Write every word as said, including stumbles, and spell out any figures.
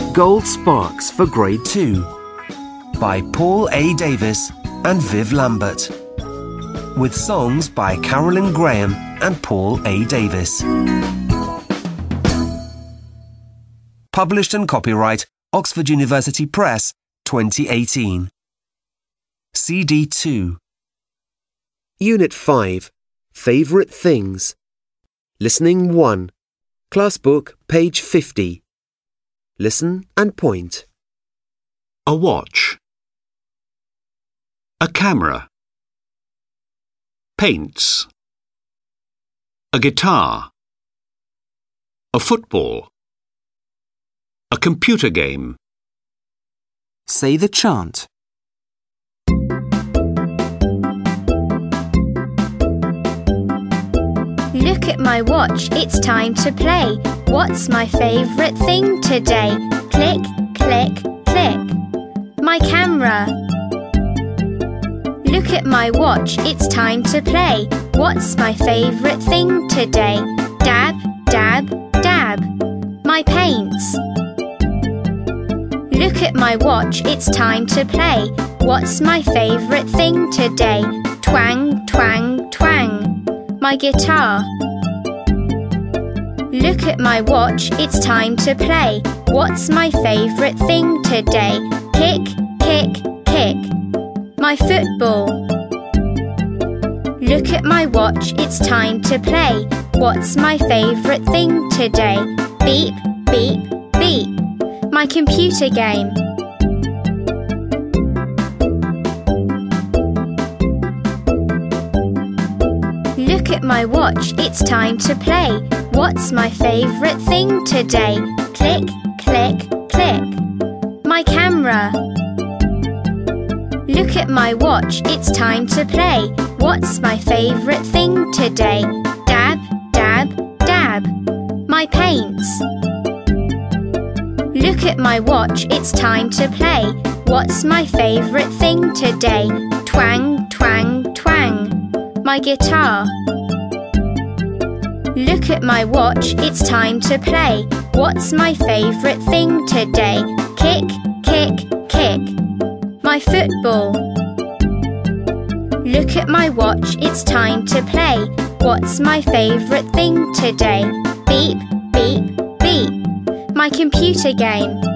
Gold Sparks for Grade two by Paul A. Davis and Viv Lambert, with songs by Carolyn Graham and Paul A. Davis. Published and copyright Oxford University Press, twenty eighteen. C D two. Unit five. Favourite Things. Listening one. Class book, page fifty. Listen and point. A watch. A camera. Paints. A guitar. A football. A computer game. Say the chant. Look at my watch, it's time to play. What's my favourite thing today? Click, click, click. My camera. Look at my watch, it's time to play. What's my favourite thing today? Dab, dab, dab. My paints. Look at my watch, it's time to play. What's my favourite thing today? Twang, twang, twang. My guitar. Look at my watch, it's time to play. What's my favourite thing today? Kick, kick, kick. My football. Look at my watch, it's time to play. What's my favourite thing today? Beep, beep, beep. My computer game. Look at my watch, it's time to play. What's my favourite thing today? Click, click, click. My camera. Look at my watch, it's time to play. What's my favourite thing today? Dab, dab, dab. My paints. Look at my watch, it's time to play. What's my favourite thing today? Twang, twang, twang. My guitar. Look at my watch, it's time to play. What's my favourite thing today? Kick, kick, kick. My football. Look at my watch, it's time to play. What's my favourite thing today? Beep, beep, beep. My computer game.